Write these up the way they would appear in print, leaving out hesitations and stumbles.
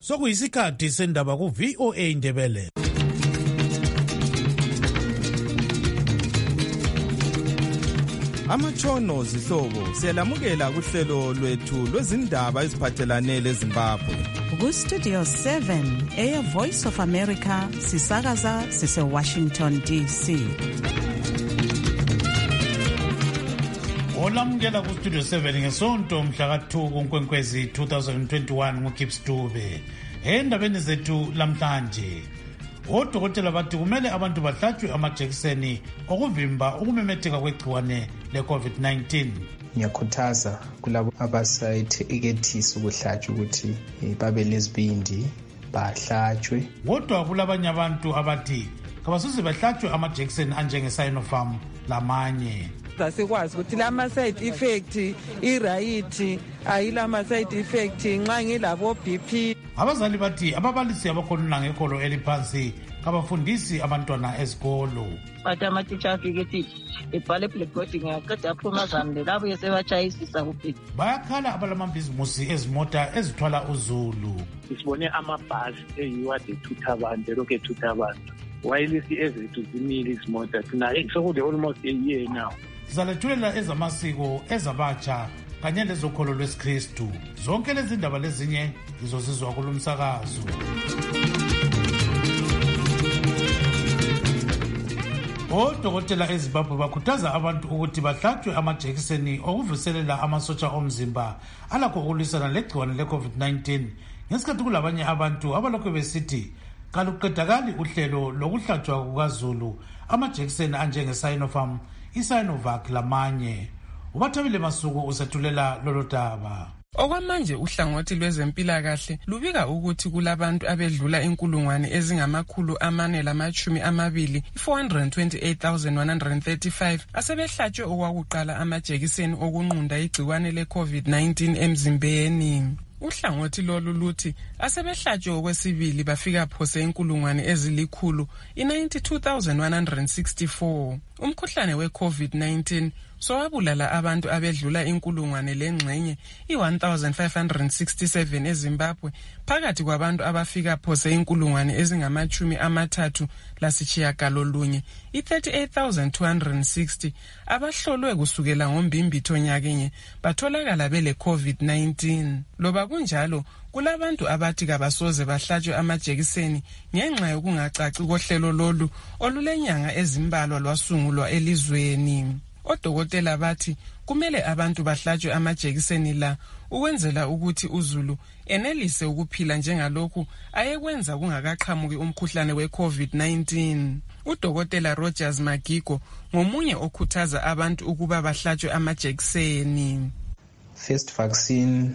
Sokuyisikhathi sendaba ku VOA Ndebele. Amatshono zihlobo siyalamukela kuhlelo lwethu lwezindaba eziphathelane leZimbabwe. Ku Studio 7 Air Voice of America sisakaza sise Washington DC. Olamukela ku Studio 7 ngesonto mhla ka2 kuNkwenkwezi 2021 nguKips Dube. Endabeni zethu lamhlanje, odokotela bathi kumele abantu bahlatshwe amajekiseni okuvimba ukumemetheka kwegciwane le-COVID-19. Ngiyakhuthaza kulabo abasayithekethisa ukuhlatshwa ukuthi babe lesibindi bahlatshwe. Kodwa kulabanye abantu abathi kabasuze bahlatshwe amajekiseni anjenge-Sinopharm lamanye. Asikwazi ukuthi lama side effect iright ayilama side effect nxa ngilabo BP. Abazali bathi ababalisi abakhona ngekolo eliphansi kabafundisi abantwana esikolo. Bathi ama-teacher afike ethi ebhale blackboard ngiyaqeda aphuma zamle labo yesebachayisisa kuphela. Bayakhala abalamabhizimusi ezimota ezithwala uzulu. Sibone amabhasi eyiwa ethutha abantu elokhu ethutha abantu. Wayilisi ezethu zimile izimota thina sekude almost a year now. Sizalethulela ezamasiko ezabatsha kanye lezokholo lwesikristu. Zonke lezi ndaba lezinye izozizwa kulumsakazo. Odokotela eZimbabwe bakhuthaza abantu ukuthi bahlatshwe amajekiseni okuvuselela amasotsha omzimba alakho ukulwisana legciwane le-COVID-19 ngesikhathi kulabanye abantu abalokhu besithi kaluqedakali uhlelo lokuhlatshwa kukaZulu amajekiseni anjenge-Sinopharm, iSinovac lamanye. Ubathabile Masuku usethulela lolo daba. Okwamanje uhlangothi lwezempilakahle lubika ukuthi kulabantu abedlula inkulungwane ezingama420 428,135 asebehlatshwe okwakuqala amajekiseni okunqunda igciwane le-COVID-19 emzimbeni. Uhlangothi lolu luthi asebehlatshwe okwesibili bafika phose inkulungwane ezilikhulu i-92,164. Umkhuhlane we-COVID-19 sowabulala abantu abedlula inkulungwane lengxenye i-1,567 eZimbabwe phakathi kwabantu abafika phose inkulungwane ezingama-39 i-38,260 abahlolwe kusukela ngombimbitho nyakenye batholakala bele-COVID-19. Loba kunjalo, kulabantu abathi kabasoze bahlatshwe amajekiseni ngenxa yokungacaci kohlelo lolu olulenyanga ezimbalwa lwasungulwa elizweni. Odokotela bathi kumele abantu bahlatshwe amajekiseni la ukwenzela ukuthi uZulu enelise ukuphila njengalokhu ayekwenza kungakaqhamuki umkhuhlane we-COVID-19. Udokotela Rogers Magigo ngomunye okhuthaza abantu ukuba bahlatshwe amajekiseni. First vaccine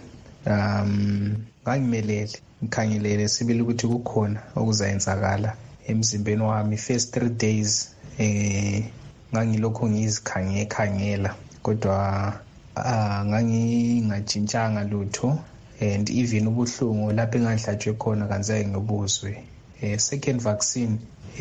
ngikhangelele sibili ukuthi kukhona okuzayenzakala emzimbeni wami. First 3 days ngangilokho ngizikhangela kodwa ngangingajintshanga lutho, and even ubuhlungu lapho engahlatshwe khona kanzake ngibuzwe. Second vaccine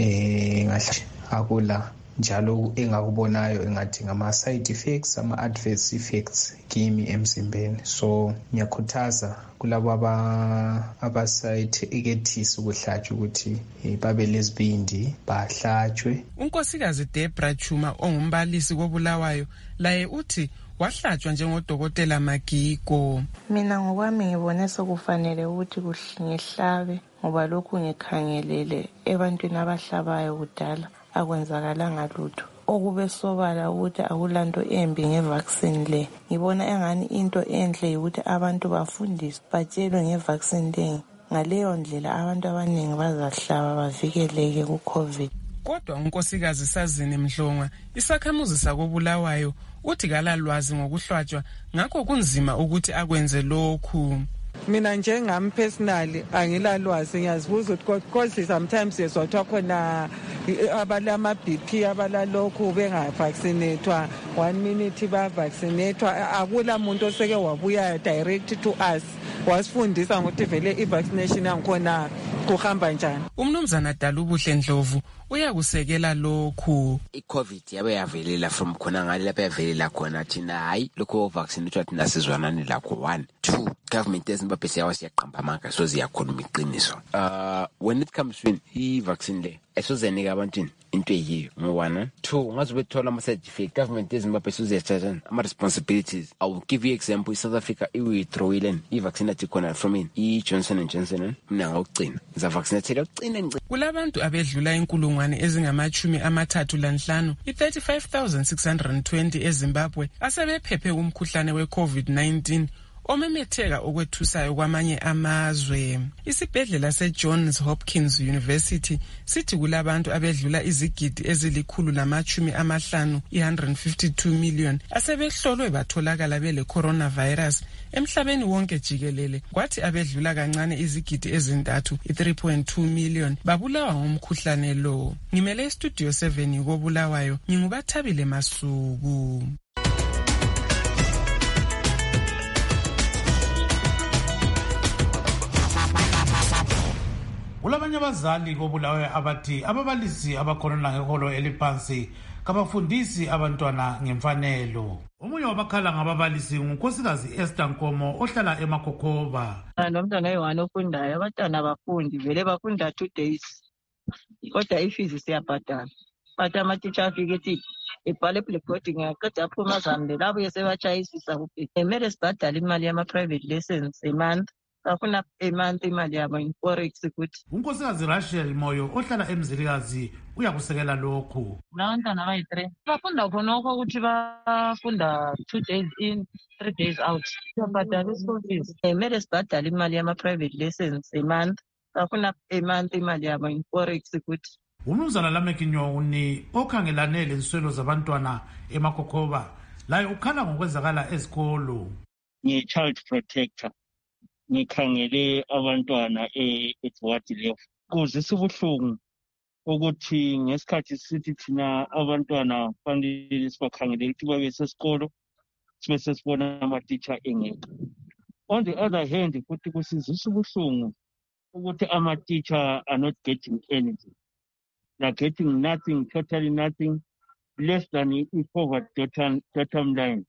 akula njalo engakubonayo engathi ngama side effects, ama adverse effects kimi emzimbeni. So ngiyakhuthaza kulabo abasayithekethisa ukuhlatshwa ukuthi babe lesibindi bahlatshwe. Unkosikazi Debra Chuma ongumbalisi koBulawayo laye uthi wahlatshwa njengodokotela Magigo. Mina ngokwami ngibone sokufanele ukuthi ngihlabe ngoba lokhu ngikhangelele ebantwini abahlabayo kudala akwenzakalanga lutho. Okube sobala ukuthi akulanto embi ngevaccine le. Ngibona engani into enhle ukuthi abantu bafundiswe batshelwe ngevaccine le. Ngaleyo ndlela abantu abaningi bazahlaba bavikeleke ku-COVID. Kodwa unkosikazi Sazini Mdlongwa isakhamuzi sakoBulawayo uthi kalalwazi ngokuhlatshwa ngakho kunzima ukuthi akwenze lokhu. Mina njengami personally angilalwazi, ngiyazibuza ukuthi because sometimes yesotha khona abalama BP abalalokhu bengavaccinatwa 1 minute ba vaccinatwa. Akula muntu oseke wabuya direct to us wasifundisa ukuthi vele i-vaccination yangikhona kuhamba njani. Umnumzana Dalubuhle Ndlovu uyakusekela lokhu. I-COVID yabe yavelela from khona ngale lapha yavelela khona thina hayi lokho vaccinatwa thina sizwanani lakho. 1 2 government eZimbabwe siyaqamba amanga so ziyakhuluma iqiniso. When it comes to i-vaccine le esozenika abantwini into eyiyo ngo-1 2 ngaze bethola ama-certificate government eZimbabwe suziyathatha ama-responsibilities. I will give you example, South Africa iwithdrawile i-vaccine athi khona from i-Johnson & Johnson mina ngawugcina ngizavaccinatela ugcina. Kulabantu abedlula inkulungwane ezingama-35 i-35,620 eZimbabwe asebephephe umkhuhlane we-COVID-19 omemetheka okwethusayo kwamanye amazwe. Isibhedlela seJohns Hopkins University sithi kulabantu abedlula izigidi ezili-150 152 million asebehlolwe batholakala bele coronavirus emhlabeni wonke jikelele, kwathi abedlula kancane izigidi ezintathu 3.2 million babulawa ngomkhuhlane lo. Ngimele istudio 7 koBulawayo, ngingubathabile Masuku. Kulabanye abazali koBulawayo abathi ababalisi abakhonona ngeholo eliphansi kabafundisi abantwana ngemfanelo. Omunye wabakhala ngababalisi ngunkosikazi Esther Nkomo ohlala eMakokoba. Nomntwana oyi-1 ofundayo, abantwana abafundi vele bafunda 2 days kodwa ifees siyabhadala. But ama-teacher afike ethi ebhale blackboard ngiyaqeda aphuma azambe labo sebatshayisisa kuphela. Kumele sibhadale imali yama-private lessons a-month. Bafuna a-month imali yabo in forex ukuthi. Unkosikazi Rachel Moyo ohlala eMzilikazi uyakusekela lokhu. Abantwana abayi-3 bafunda khonokho ukuthi bafunda 2 days in 3 days out. Siyabhadala i-school fees. Kumele sibhadale imali yama-private lessons a-month. Bafuna a-month imali yabo in forex ukuthi. Umnumzana Lameki Nyoni okhangelane lenswelo zabantwana eMakokoba laye ukhala ngokwenzakala ezikolo. Ngi-child protector ngikhangele abantwana at-ward level. Kuzisa ubuhlungu ukuthi ngesikhathi sithi thina abantwana fanele sibakhangele ukuthi babe sesikolo sibe sesibona ama-teacher engekho. On the other hand, futhi kusizisa ubuhlungu ukuthi ama-teacher are not getting anything. They're getting nothing, totally nothing, less than i-poverty bottom line.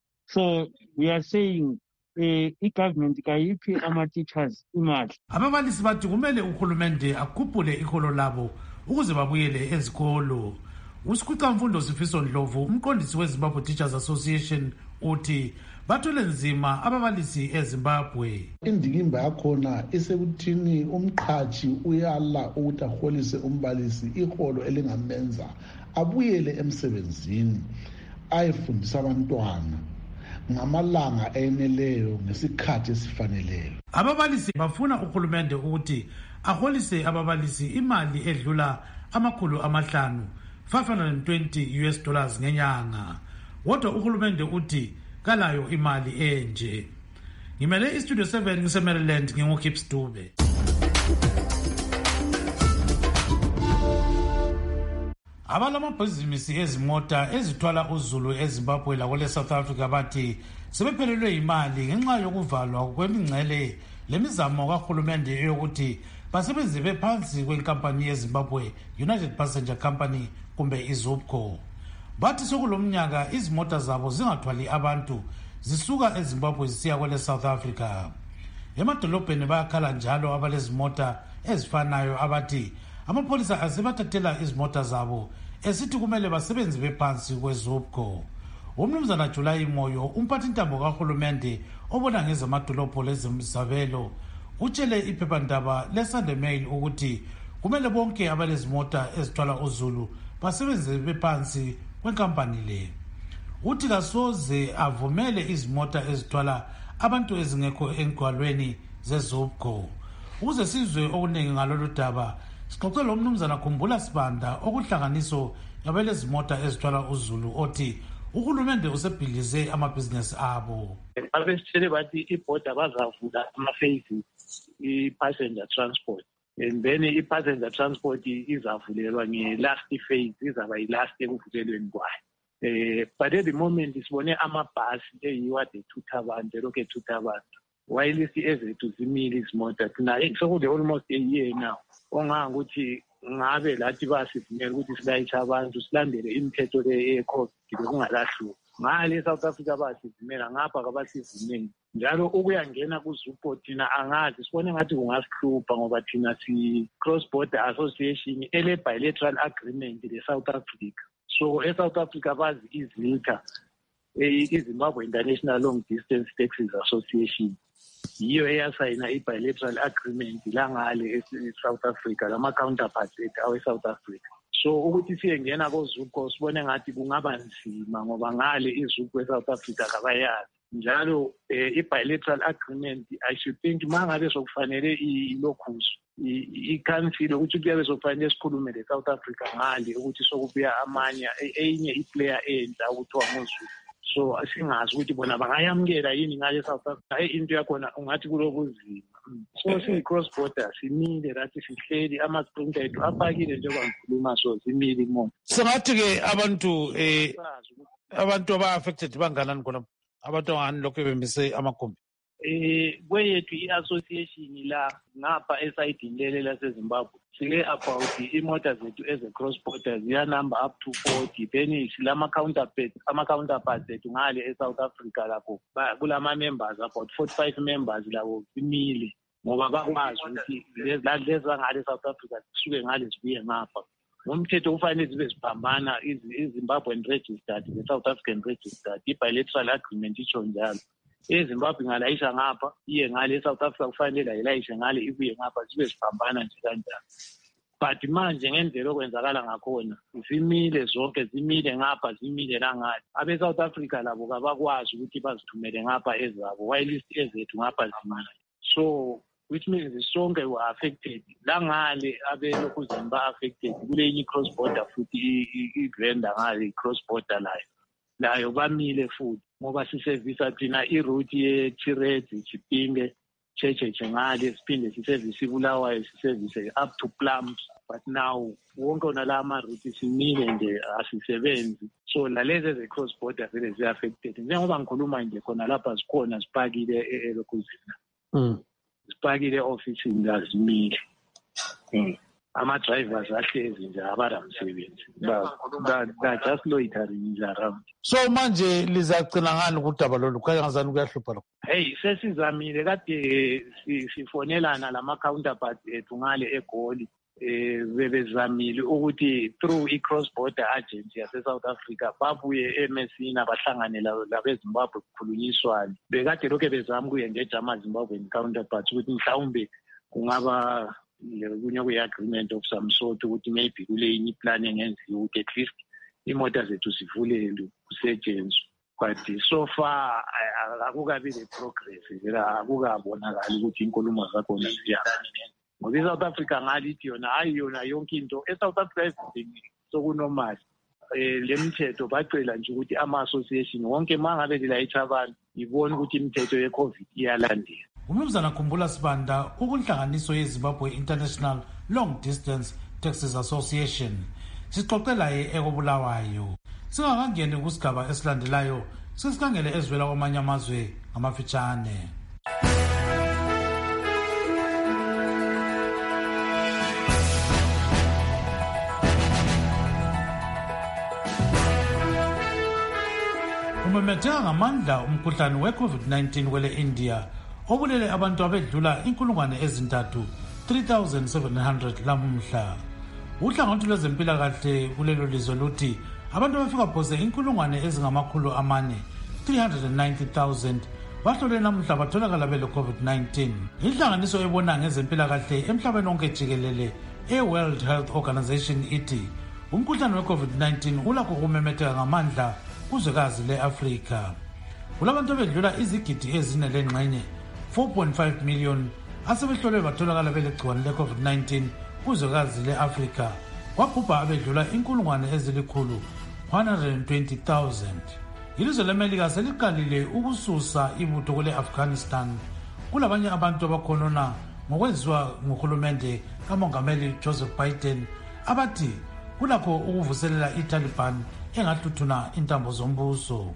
So we are saying i-government kayiphi ama-teachers imali. Ababalisi bathi kumele uhulumende akhuphule iholo labo ukuze babuyele ezikolo. Usikhwica Mfundo Sifiso Ndlovu, umqondisi weZimbabwe Teachers Association, uthi bathole nzima ababalisi eZimbabwe. Indikimba yakhona isekuthini umqhashi uyala ukuthi aholise umbalisi iholo elingamenza abuyele emsebenzini ayefundisa abantwana ngamalanga eneleyo ngesikhathi esifaneleyo. Ababalisi bafuna uhulumende ukuthi aholise ababalisi imali edlula $520 US ngenyanga. Kodwa uhulumende uthi kalayo imali enje. Ngimele istudio 7 ngiseMaryland nginguKips Dube. Abalamabhizinisi ezimota ezithwala uzulu eZimbabwe lakole South Africa bathi sebephelelwe imali ngenxa yokuvalwa kwemingcele lemizamo kahulumende yokuthi basebenze bephansi kwenkampani yeZimbabwe United Passenger Company kumbe iZUPCO. Bathi sokulomnyaka izimota zabo zingathwali abantu zisuka eZimbabwe zisiya kwele South Africa. Emadolobheni bayakhala njalo abalezimota ezifanayo abathi amapholisa asebathathela izimota zabo esithi kumele basebenze bephansi kweZUPCO. Umnumzana July Moyo, umphathintambo kahulumende obona ngezamadolobho lezimzabelo, utshele iphephandaba leSunday Mail ukuthi kumele bonke abalezimota ezithwala uzulu basebenze bephansi kwenkampani le. Uthi kasoze avumele izimota ezithwala abantu ezingekho engqalweni zeZUPCO. Ukuze sizwe okuningi ngalolu daba, sixoxele umnumzana Khumbula Sibanda okuhlanganiso yabelezimota ezithwala uzulu othi uhulumende usebhilize amabhizinesi abo. Abesitshele bathi ibhoda bazavula ama-phases i-passenger transport, and then i-passenger transport izavulelwa nge-last phase, izaba yi-last ekuvulelweni kwayo. But at the moment sibone amabhasi eyiwa ethutha abantu elokhu ethutha abantu, while ezethu zimile izimota thina sekule almost a year now. Ongangokuthi ngabe lathi basivumela ukuthi silayishe abantu silandele imithetho le ye-COVID bekungalahluki. Ngale South Africa basivumela, ngapha kabasivumeli. njalo ukuyangena kuZUPO thina angazi sibone ngathi kungasihlupha ngoba thina si-cross border association ele-bilateral agreement le-South Africa. So e-South Africa bazi izilka iZimbabwe International Long Distance Taxis Association yiyo eyasayina i-bilateral agreement langale e-South Africa lama-counterparts ethu awe-South Africa. So ukuthi siyengena koZUPO sibone ngathi kungaba nzima ngoba ngale iZUPO e-South Africa kabayazi. Njalo i-bilateral agreement I should think mangabe sokufanele ilokhuzo i-council ukuthi kuyabe sokufanele sikhulume le-South Africa ngale ukuthi sokubuya amanye enye i-player entsha ukuthiwa ngoZUPO. So asingazi ukuthi bona bangayamukela yini ngale South Africa into yakhona ungathi kulokuzima. So si-cross border simile rathi sihleli ama-sprint ethu apakile njengoba ngikhuluma so zimile mo. Sengathi-ke abantu aba-affected banganani khona abantu angani lokhu bemise amagumbi? Kweyethu i-association la ngapha esayidini lele laseZimbabwe sike about imota zethu eze-cross border ziyanumber up to 40 then ama-counterparts ethu ngale e-South Africa lapho kulama-members about 45 members labo simile ngoba bakwazi ukuthi lezi ngale e-South Africa zisuke ngale zibuye ngapha. Ngomthetho kufanele zibe ziphambana i-Zimbabwean registered ne-South African registered i-bilateral agreement itsho njalo. eZimbabwe ingalayisha ngapha iye ngale eSouth Africa kufanele ayilayishe ngale ibuye ngapha zibe ziphambana nje kanjalo. But manje ngendlela okwenzakala ngakhona zimile zonke zimile ngapha zimile la ngale. Abe-South Africa labo kabakwazi ukuthi bazithumele ngapha ezabo while ezethu ngapha zimile. So which means sonke were affected. La ngale abelokhu ba-affected kulenye i-cross border futhi i-vendor ngale i-cross border layo bamile futhi ngoba sisevisa thina iroute ye-Tiredi Chipinge Checheche ngale siphinde sisevise iBulawayo sisevise up to Plums, but now wonke onala ama-route simile nje asisebenzi. So lalezi eze-cross border vele zi-affected njengoba ngikhuluma nje khona lapha zikhona zipakile eLokuzini zipakile ofisini lazimile. Ama-drivers ahlezi nje abaramsebenzi just loitering nje around. So manje lizagcina ngani kudaba lolu kangazani kuyahlupha lokho? Hey sesizamile kade sifonelana lama-counterpart ethu ngale eGoli bebezamile ukuthi through i-cross border agency yase-South Africa babuye eMessina bahlangane labeZimbabwe kukhulunyiswane. Bekade lokhu bezama ukuyengeja ama-Zimbabwean counterparts ukuthi mhlawumbe kungaba kunye kwe-agreement of some sort ukuthi maybe kule inye plan engenziwa ukuthi at least imota zethu zivulelwe kusetshenzwe. But so far akukabi le-progress akukabonakali ukuthi inkulumo zakhona ziyahambana. Ngoba i-South Africa ngalithi yona hayi yona yonke into e-South Africa everything sokunormal. Le mithetho bacela nje ukuthi ama-association wonke mangabe lilayitha abantu ibone ukuthi imithetho ye-COVID iyalandela. Umnumzana Khumbula Sibanda ukunhlanganiso yeZimbabwe International Long Distance Taxis Association sixoxela eKobulawayo. Singakangeni kusigaba esilandelayo sesikhangele ezwela kwamanye amazwe ngamafitshane. Umemetheka ngamandla umkhuhlane we-COVID-19 kwele India obulele abantu abedlula 3,700 lamhla. Uhlangothi lwezempilakahle kulelo lizwe luthi abantu abafika phose 490,000 bahlole namhla batholakala bele COVID-19. Inhlanganiso ebona ngezempilakahle emhlabeni wonke jikelele e-World Health Organization ithi umkhuhlane we-COVID-19 ulakho kumemetheka ngamandla kuzwekazi le-Afrika. Kulabantu bedlula izigidi ezine lengxenye 4.5 million asebehlolwe batholakala belegciwane le-COVID-19 kuzwekazi le-Afrika. Kwabhubha abedlula 120,000. Ilizwe leMelika seliqalile ukususa ibutho kule-Afghanistan. Kulabanye abantu abakhonona ngokwenziwa nguhulumende kamongameli Joseph Biden abathi kulakho ukuvuselela iTaliban engathuthuna intambo zombuso.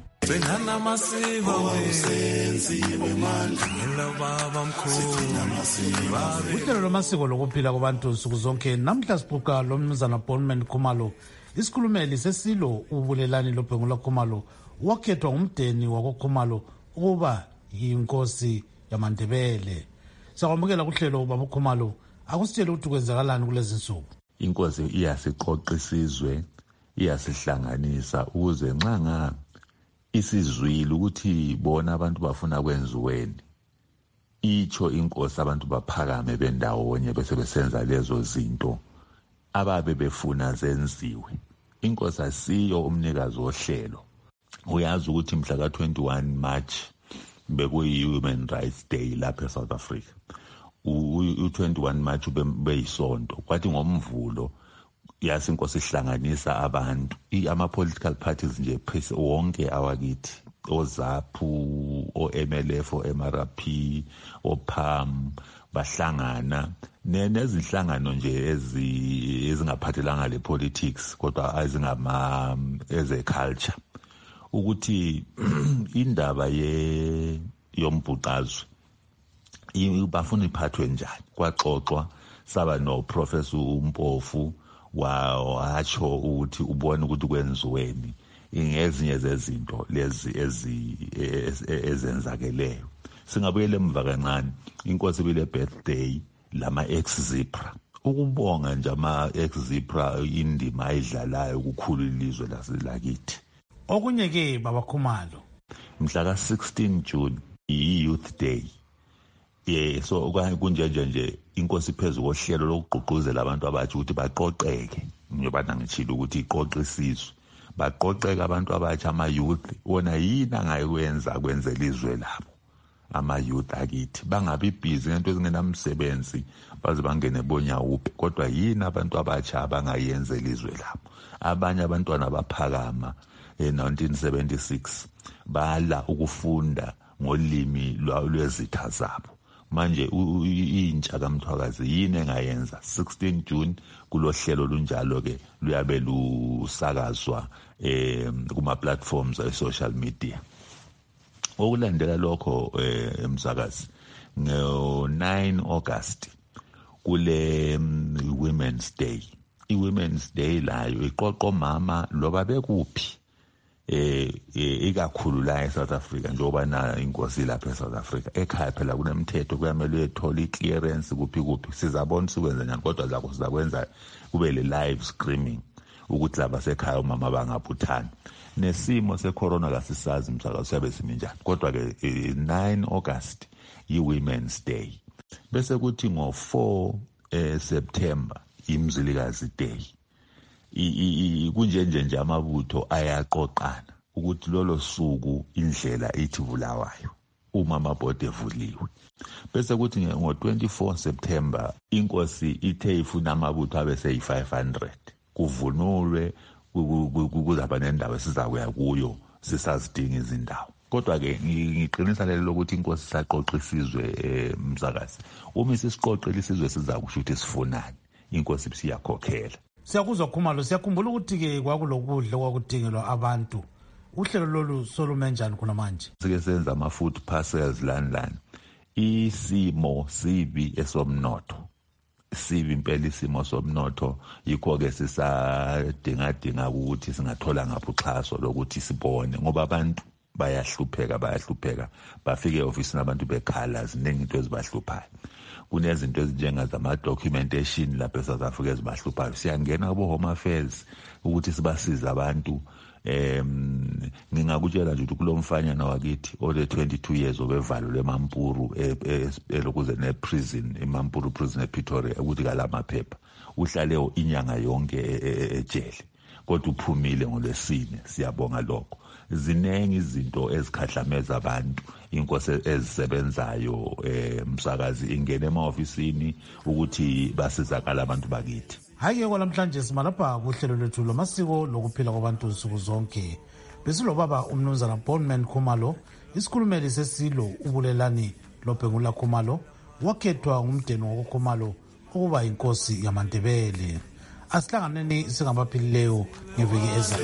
Uhlelo lwamasiko lokuphila kwabantu nsuku zonke namhla sibuka lo mnumzana Bonman Khumalo isikhulumeli sesilo ubulelani lophengula Khumalo wakhethwa ngumdeni wakoKhumalo ukuba inkosi yamaNdebele. Siyakwamukela kuhlelo Baba Khumalo, akusitshele ukuthi kwenzakalani kulezi insuku. Inkosi iyasiqoqa isizwe, iyasihlanganisa ukuze nxa isizwile ukuthi bona abantu bafuna kwenziweni, itsho inkosi abantu baphakame bendawonye bese besenza lezo zinto ababe befuna zenziwe. Inkosi asiyo umnikazi wohlelo. Uyazi ukuthi mhla ka-21 March bekuyi-Human Rights Day lapha eSouth Africa. U-21 March beyisonto, kwathi ngomvulo yasi inkosi ihlanganisa abantu, ama-political parties nje wonke awakithi, oZAPU, o-MLF, o-MRP, o-PAM, bahlangana nezinhlangano nje ezingaphathelanga le-politics kodwa eze-culture, ukuthi indaba yombhuqazwe bafuna iphathwe njani. Kwaxoxwa, saba no-Professor uMpofu watsho ukuthi ubone ukuthi kwenziweni ngezinye zezinto lezi ezenzakeleyo. Singabuyela emva kancane, inkosi bile birthday lama ex-Zipra, ukubonga nje ama-ex-Zipra indima ayidlalayo ukukhulu ilizwe lakithi. Okunye-ke Baba Khumalo, mhla ka-16 June i-Youth Day. So kunjenje inkosi phezu kohlelo lokugqugquzela abantu abatsha ukuthi baqoqeke, njengoba ngitshilo ukuthi iqoqe isizwe, baqoqeke abantu abatsha, ama-youth, wona yini angayikwenza kwenzela izwe labo. Ama-youth akithi bangabi busy ngento ezingenamsebenzi baze bangene bonyawuphe, kodwa yini abantu abatsha abangayenzela izwe labo. Abanye abantwana baphakama 1976 bala ukufunda ngolimi lwezitha zabo. Manje intsha kaMthwakazi yini engayenza? 16 June kulohlelo lunjalo ke luyabe lusakazwa kuma platforms e-social media. Okulandela lokho emsakazi, ngo-9 August kule Women's Day. I-Women's Day layo iqoqa omama loba bekuphi ikakhulu la eSouth Africa, njengoba na inkosi lapha eSouth Africa. Ekhaya phela kunemithetho, kuyamele uyethole i-clearance kuphi. Sizabona sikwenza njani, kodwa zakho sizakwenza kube le-live streaming ukuthi laba sekhaya umama bangabuthani. Nesimo secorona kasisazi msakazi siyabe simi njani, kodwa ke 9 August yi-Women's Day. Bese kuthi ngo-4 September iMzilikazi Day. Kunjenje amabutho ayaqoqana ukuthi lolo suku indlela ithi Bulawayo uma amabhodi evuliwe. Bese kuthi ngo-24 September inkosi ithe ifuna amabutho abe seyi-500 kuvunulwe, kuzaba nendawo esizakuya kuyo sisazidinga izindawo. Kodwa-ke ngiqinisa lelo lokuthi inkosi saqoqa isizwe msakazi. Uma sisiqoqile isizwe sizakusho ukuthi sifunani, inkosi siyakhokhela. Siyakuzwa Khumalo, siyakhumbula ukuthi-ke kwakulokudla okwakudingelwa abantu. Uhlelo lolu solume njani khona manje? Sike senza ama-food parcels lani. Isimo sibi esomnotho. Sibi impela isimo somnotho, yikho-ke sisadinga ukuthi singathola ngapho uxhaso lokuthi sibone, ngoba abantu bayahlupheka, bafike e-ofisini abantu bekhala, ziningi into ezibahluphayo. Kunezinto ezinjengazama-documentation lapha eSouth Africa ezibahluphayo. Siyangena kubo-Home Affairs ukuthi sibasize abantu. Ngingakutshela nje ukuthi kulo mfanyana wakithi ole 22 years obevalo leMampuru elokuze ne-prison, iMampuru prison ePretoria, ukuthi kalamaphepha uhlale inyanga yonke ejele, kodwa uphumile ngoLwesine. Siyabonga lokho. Ziningi izinto ezikhahlameza abantu, inkosi ezisebenzayo msakazi ingene ema-ofisini ukuthi basizakala abantu bakithi. Hayi-ke kwalamhlanje simalapha kuhlelo lwethu lwamasiko lokuphila kwabantu nsuku zonke. Besilobaba umnumzana Bonman Khumalo, isikhulumeli sesilo ubulelani loBhengula Khumalo, wakhethwa ngumndeni wakoKhumalo ukuba inkosi yamaNdebele. Asihlanganeni singabaphilileyo ngeviki ezayo.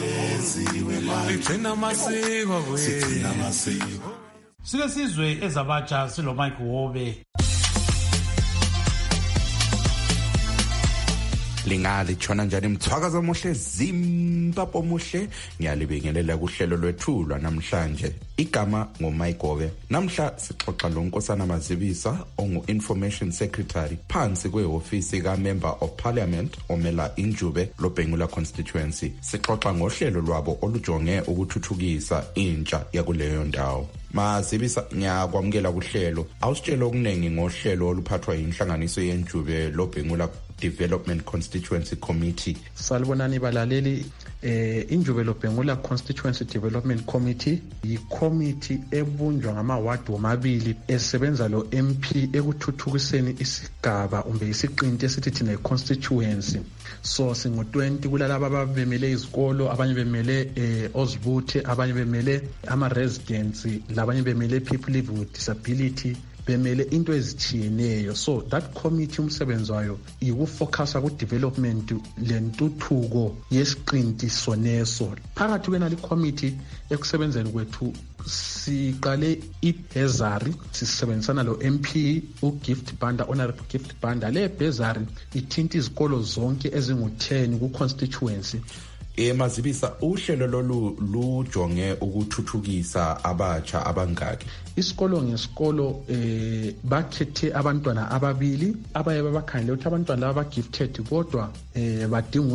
Sike sizwe ezabatsha silo Mike Wobe. Lingatshona njani mthwakazi omuhle Zimbabwe omuhle ngiyalibingelela kuhlelo lwethu lwanamhlanje igama ngoMayigobe namhla sixoxa loNkosana Mazibisa ongu-Information Secretary phansi kwe-ofisi ka-Member of Parliament omela Injube Lobhengula constituency. Sixoxa ngohlelo lwabo olujonge ukuthuthukisa intsha yakuleyo ndawo. Mazibisa ngiyakwamukela kuhlelo. Awusitshela okuningi ngohlelo oluphathwa yinhlanganiso yeNjube Lobhengula Development Constituency Committee. Salibonani balaleli, Injube Lobhengula Constituency Development Committee yi-committee ebunjwa ngama-ward womabili esebenza lo MP ekuthuthukiseni isigaba umbe isiqinti esithi thina i-constituency. So singo-20 kulalaba ababemele izikolo, abanye bemele ozibuthe, abanye bemele ama-residents, labanye bemele people live with disability, bemele into ezithiyeneyo. So that committee umsebenzi wayo ikufocusa ku-development lentuthuko yesiqinti soneso. Phakathi kwenali committee ekusebenzeni kwethu siqale ibhezari sisebenzisana lo MP uGift Banda, Honorable Gift Banda. Le bhezari ithinta izikolo zonke ezingu-10 ku-constituency. Mazibisa uhlelo lolu lujonge ukuthuthukisa abatsha abangaki? Isikolo ngesikolo bakhethe abantwana ababili abaye babakhangele ukuthi abantwana laba gifted kodwa badinga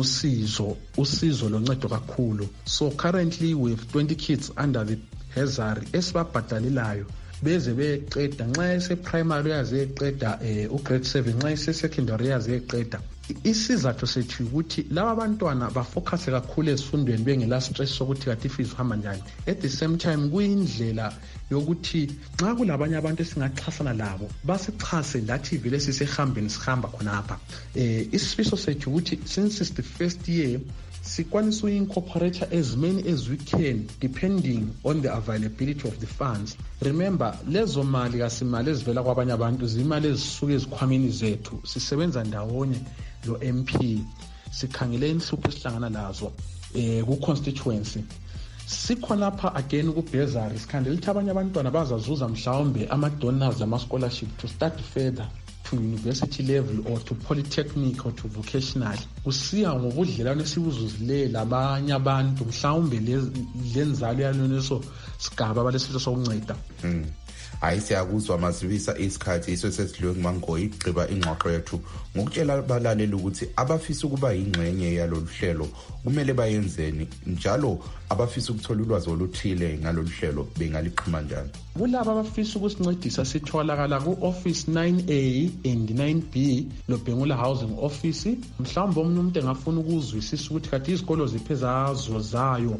usizo loncedo kakhulu. So currently we have 20 kids under the hazard esibabhadalelayo beze beqeda nxa ese primary yaze eqeda ugrade 7 nxa ese secondary yaze eqeda. Isizathu sethu ukuthi laba abantwana bafocus kakhulu ezifundweni bengela stress sokuthi kathi fees uhamba njani. At the same time kuyindlela yokuthi nxa kulabanye abantu esingaxhasana labo basixhase lathi vele sisehambeni sihamba khonapha. Isifiso sethu ukuthi since it's the first year sikwanisa uincorporate as many as we can depending on the availability of the funds. Remember, lezo mali kasimali ezivela kwabanye abantu zimali ezisuka ezikhwameni zethu. Sisebenza ndawonye lo MP, sikhangele inhlupho esihlangana lazo ku-constituency. Sikhonapha again ku-bhezari sikhandela ukuthi abanye abantwana bazazuza mhlawumbe ama-donors ama-scholarship to start further to university level or to polytechnic or to vocational. Kusiya ngobudlelwane esibuzuzile labanye abantu mhlawumbe lenzalo yaloneso sigaba balesifo sokunceda. Hayi siyakuzwa Mazibisa, isikhathi iso sesidlwe kumangoyi igqiba ingxoxo yethu ngokutshela abalaleli ukuthi abafisa ukuba ingxenye yalolu hlelo kumele bayenzeni, njalo abafisa ukuthola ulwazi oluthile ngalolu hlelo bengaliqhuma njani. Kulabo abafisa ukusincedisa sitholakala ku-office 9A and 9B Lobhengula Housing Office. Mhlawumbe umuntu engafuna ukuzwisisa ukuthi kathi izikolo ziphezazo zayo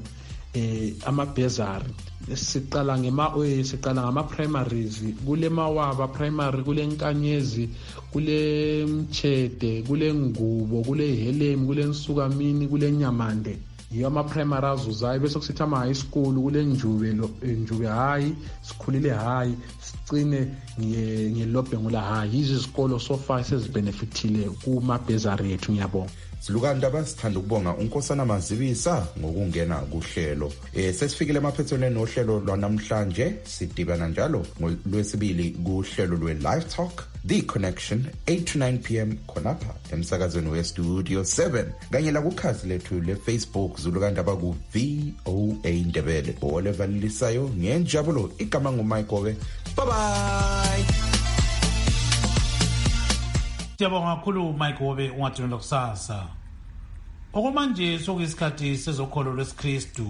amabhezari siqala ngama primaries, kule Mawaba primary, kule Nkanyezi, kule Mchede, kule Ngubo, kule Helem, kule Nsukamini, kule Nyamande. Yiyo ama-primary azuzayo bese kusithi ama-high school kule Njube high, sikhulile high, sicine ngeLobhengula high. Yizo izikolo so far sezibhenefithile kumabhezari yethu. Ngiyabonga. Silukandaba sithanda ukubonga uNkosana Mazibisa ngokungena kuhlelo. Sesifikile emaphethweni nohlelo lwanamhlanje, sidibana njalo ngolwesibili kuhlelo lwe-Live Talk The Connection 8 to 9 p.m. khonapha emsakazweni we-Studio 7 kanye lakukhazi lethu le-Facebook Zulukandaba ku-VOA Ndebele. Olevalilisayo ngenjabulo igama nguMayigobe. Bye bye. Siyabonga kakhulu Mayigobe, ungathula kusasa. Okwamanje sokuyisikhathi sezokholo lwesikristu.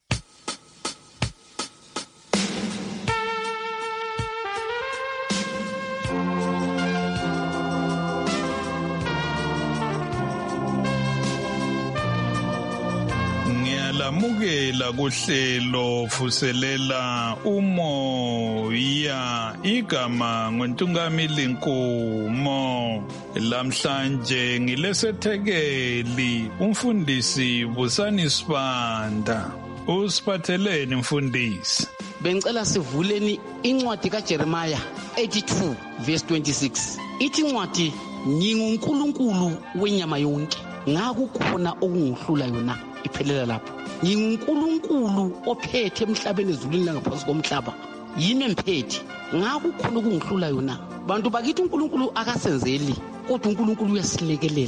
Ngiyalamukela kuhlelo vuselela umoya, igama nguNtungamili Nkumo. Lamhlanje ngilesethekeli umfundisi Busani Sibanda. Usiphatheleni mfundisi? Bengicela sivuleni incwadi kaJeremiah 82 verse 26. Ithi incwadi nginguNkulunkulu wenyama yonke, ngakukhona okungihlula yona iphelela lapho. NginguNkulunkulu ophethe emhlabeni ezulwini langaphansi komhlaba, yimi emphethe, ngakukhona okungihlula yona. Bantu bakithi uNkulunkulu akasenzeli, kodwa uNkulunkulu uyasilekelela.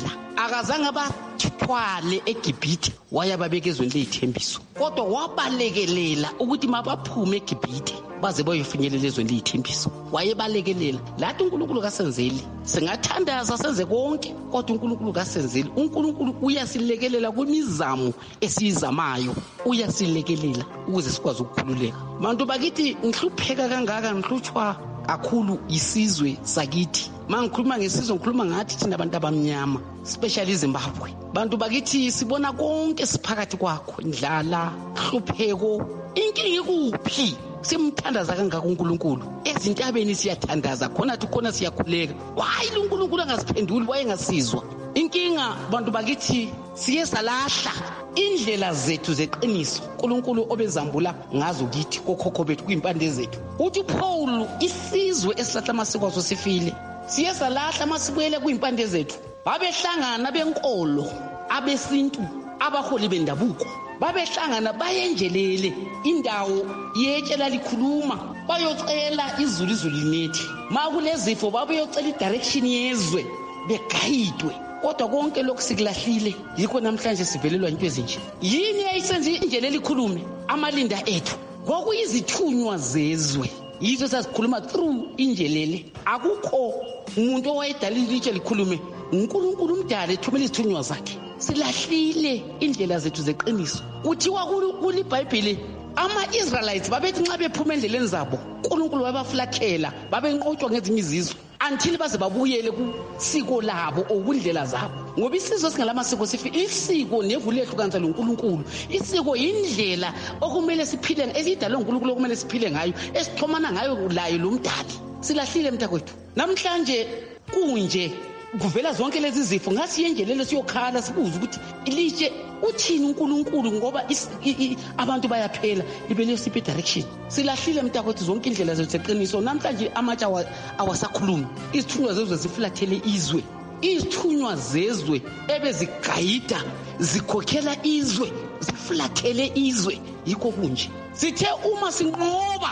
akazange bathwale eGibhithe wayababeka ezweni leyithembiso, kodwa wabalekelela ukuthi mabaphume eGibhithe baze bayofinyelela ezweni leyithembiso. Wayebalekelela. Lathi uNkulunkulu kasenzeli singathandaza senze konke, kodwa uNkulunkulu kasenzeli. uNkulunkulu uyasilekelela kwimizamo esiyizamayo, uyasilekelela ukuze sikwazi ukukhululeka. Bantu bakithi ngihlupheka kangaka, ngihlutshwa kakhulu isizwe sakithi. Mangikhuluma ngesizwe ngikhuluma ngathi thina abantu abamnyama, especially eZimbabwe. Bantu bakithi sibona konke siphakathi kwakho, indlala, hlupheko. Inkinga ikuphi? Simthandaza kangaka uNkulunkulu. Ezintabeni siyathandaza, khona siyakhuleka. Why uNkulunkulu angasiphenduli, wayengasizwa? Inkinga bantu bakithi siye salahla indlela zethu zeqiniso uNkulunkulu obezambula ngazo kithi kokhokho bethu kwimpande zethu. Uthi Paul, isizwe esilahla amasiko aso sifile. Siye salahla amasibuyele kwimpande zethu. Babehlangana benkolo, abesintu, abaholi bendabuko, babehlangana bayenjelele indawo yetshela likhuluma, bayocela izulu linethi. Makulezifo babeyocela idirection yezwe begayidwe. Kodwa konke lokhu sikulahlile, yikho namhlanje sivelelwa into ezinje. Yini yayisenza injelele ikhulume? Amalinda ethu kwakuyizithunywa zezwe, yizo sasikhuluma through injelele. Akukho umuntu owayedalile itshe likhulume, uNkulunkulu umdala ethumela izithunywa zakhe. Silahlile indlela zethu zeqiniso. Kuthiwa kuliBhayibheli ama-Israelites babethi nxa bephuma endleleni zabo uNkulunkulu wabaflakhela, babenqotshwa ngezinye izizwe until baze babuyele kusiko labo okundlela zabo. Ngoba isizwe singalamasiko sifi, isiko nevu lehlukanisa loNkulunkulu. Isiko indlela okumele siphile, esidalwe uNkulunkulu okumele siphile ngayo, esixhomana ngayo layo lomdali. Silahlile mntakwethu. Namhlanje kunje kuvela zonke lezi zifo, ngasiyenjelele siyokhala sibuza ukuthi ilitshe uthini uNkulunkulu, ngoba abantu bayaphela libele siphi direction. Silahlile mntakwethu zonke indlela zethu zeqiniso. Namhlanje amatshe awasakhulumi, izithunywa zezwe ziflathele izwe. Izithunywa zezwe ebezigayida zikhokhela izwe ziflathele izwe. Yikho kunje sithe uma sinqoba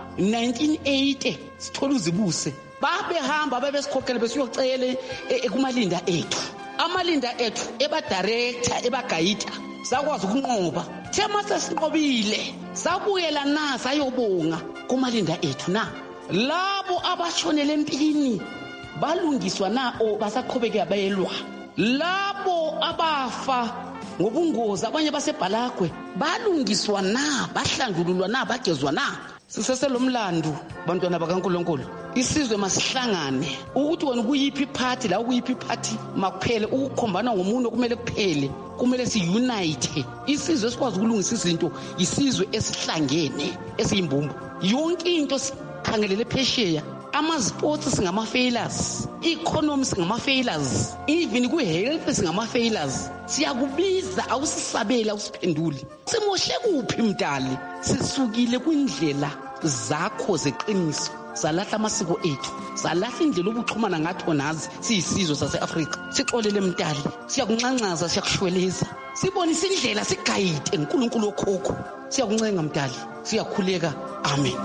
1980 sithola uzibuse, babehamba babesikhokhela besiyocela ekumalinda ethu. Amalinda ethu eba-director ebagayida sakwazi ukunqoba. Thema sesinqobile sabuyela na sayobonga kumalinda ethu na. Labo abashonele empini balungiswa na o basaqhubeka bayelwa. Labo abafa ngobungozi abanye basebhalagwe balungiswa na, bahlandlululwa na, bagezwa na. Siseselomlandu bantwana bakaNkulunkulu, isizwe masihlangane ukuthi wena kuyiphi iphathi la kuyiphi iphathi makuphele ukukhombana ngomuntu kumele kuphele, kumele siunite. Isizwe sikwazi ukulungisa izinto, isizwe esihlangene esiyimbumbu. Yonke into sikhangelele phesheya. Ama-sports singama-failures, i-economy singama-failures, even ku-health singama-failures. Siyakubiza, awusisabele, awusiphenduli. Simoshe kuphi mdali? Sisukile kwindlela zakho zeqiniso, salahla amasiko ethu, salahla indlela obuxhumana ngathi nazi siyisizwe sase-Afrika. Sixolele mdali, siyakuncancaza, siyakushweleza, sibonise indlela, sigayide uNkulunkulu okhokho. Siyakuncenga mdali, siyakhuleka. Amen.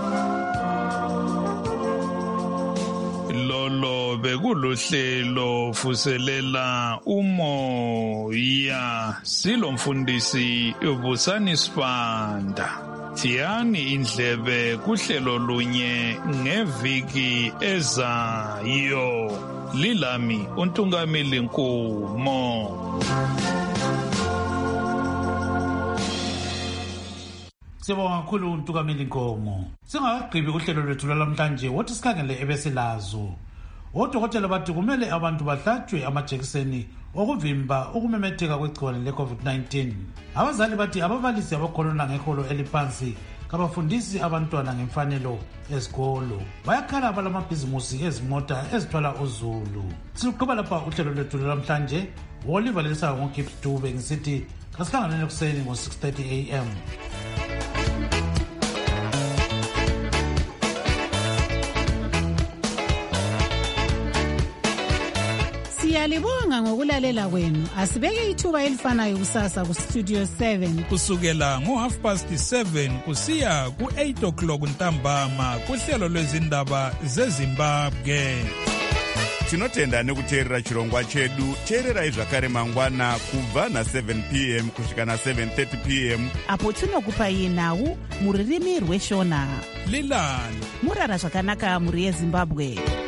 Lolo bekuluhlelo vuselela umoya, silomfundisi uBusani Sibanda. Thiyani indlebe kuhlelo lunye ngeviki ezayo. Lilami uNtungameli Nkumo. Sibonga kakhulu uNtungameli Nkomo. Singakagqibi uhlelo lwethu lwalamhlanje wothi sikhangele ebesilazo. Odokotela bathi kumele abantu bahlatshwe amajekiseni okuvimba ukumemetheka kwegciwane le-COVID-19. Abazali bathi ababalisi abakhuluma ngeholo eliphansi kabafundisi abantwana ngemfanelo esikolo. Bayakhala abalamabhizimusi ezimota ezithwala uzulu. Siluqhuba lapha uhlelo lwethu lwalamhlanje. Oliver Lesa ngoKips Dube ngisithi kasihlangane ekuseni ngo-6:30 AM. Siyalibonga ngokulalela kwenu. Asibeke ithuba elifanayo kusasa ku Studio 7 kusukela ngo7:30 kusiya ku8 o'clock ntambama kuhlelo lwezindaba zeZimbabwe. tinotenda nekuteerera chirongwa chedu. teererai zvakare mangwana kubva na7 p.m. kusvika na7:30 p.m. apo tinokupai nhau muririmi rweshona. lilani murara zvakanaka muri yezimbabwe.